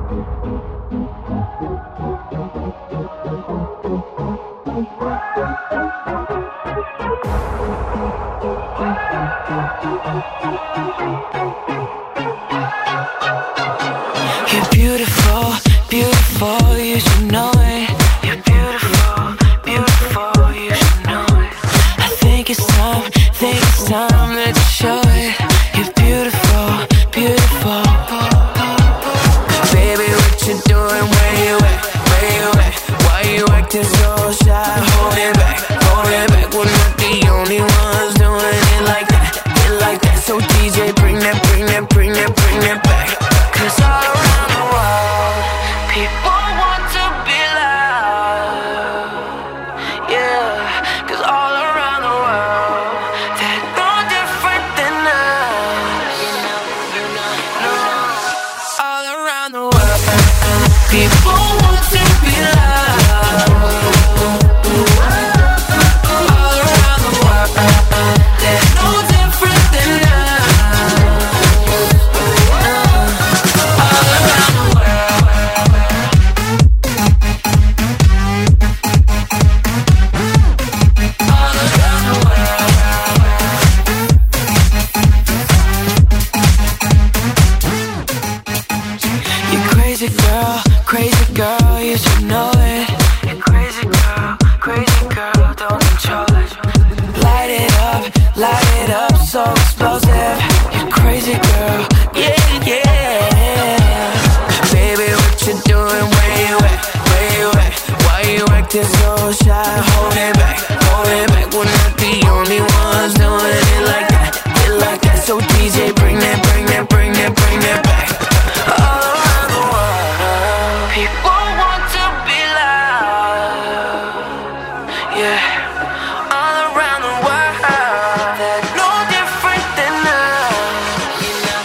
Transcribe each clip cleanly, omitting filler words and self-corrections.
You're beautiful, beautiful, you should know it. You're beautiful, beautiful, you should know it. I think it's time that you show it. You're beautiful, beautiful. Baby, what you doing? Where you at? Where you at? Why you acting so shy? Hold it back, we're not the only ones doing it like that, So DJ, bring that back. 'Cause all around the world, people want to be loved. Yeah, 'cause all around the world, they're no different than us. All around the world, people want to be loved. All around the world, they're no different than us. Crazy girl, you should know it. You're crazy girl, don't control it. Light it up, so explosive. You're crazy girl, yeah. Baby, what you doing? Where you at? Why you acting so shy? Hold it back, we're not the only ones doing it like that, So DJ, bring that back. All around the world, people want to be loved. Yeah, all around the world, they're no different than us.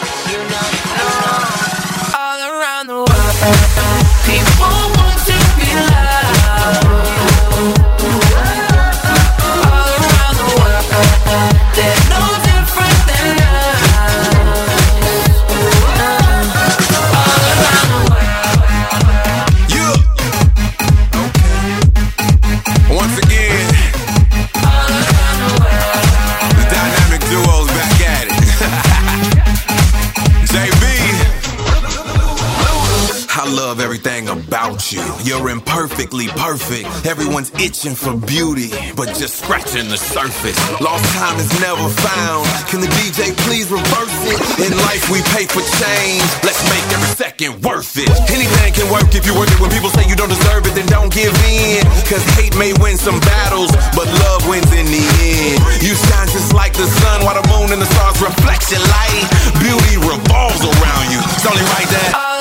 All around the world, people want to be loved. All around the world, they're no different than us. Once again, the dynamic duo's back at it. JB, I love everything about you. You're imperfectly perfect. Everyone's itching for beauty, but just scratching the surface. Lost time is never found. Can the DJ please reverse it? In life we pay for change. Let's make every second worth it. Anything can work if you work it. When people say you don't deserve it, then don't give in. 'Cause hate may win some battles, but love wins in the end. You shine just like the sun, while the moon and the stars reflect your light. Beauty revolves around you. It's only right that